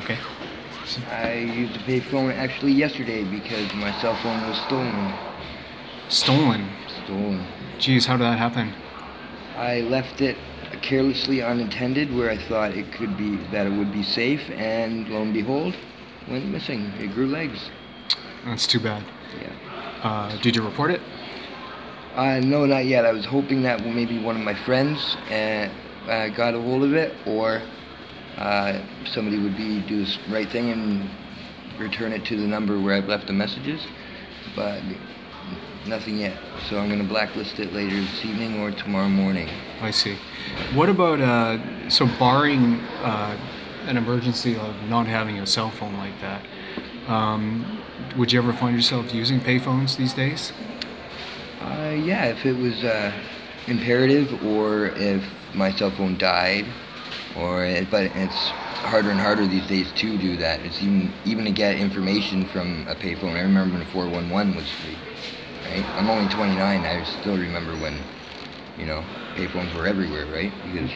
Okay. I used a payphone actually yesterday because my cell phone was stolen. Stolen? Geez, how did that happen? I left it carelessly unattended where I thought it would be safe, and lo and behold, went missing. It grew legs. That's too bad. Yeah. Did you report it? No, not yet. I was hoping that maybe one of my friends got a hold of it, or somebody would do the right thing and return it to the number where I've left the messages, but nothing yet. So I'm going to blacklist it later this evening or tomorrow morning. I see. What about, barring an emergency of not having a cell phone like that, would you ever find yourself using payphones these days? Yeah, if it was imperative, or if my cell phone died, but it's harder and harder these days to do that. It's even to get information from a payphone. I remember when 411 was free. Right? I'm only 29. I still remember when, payphones were everywhere, right? Because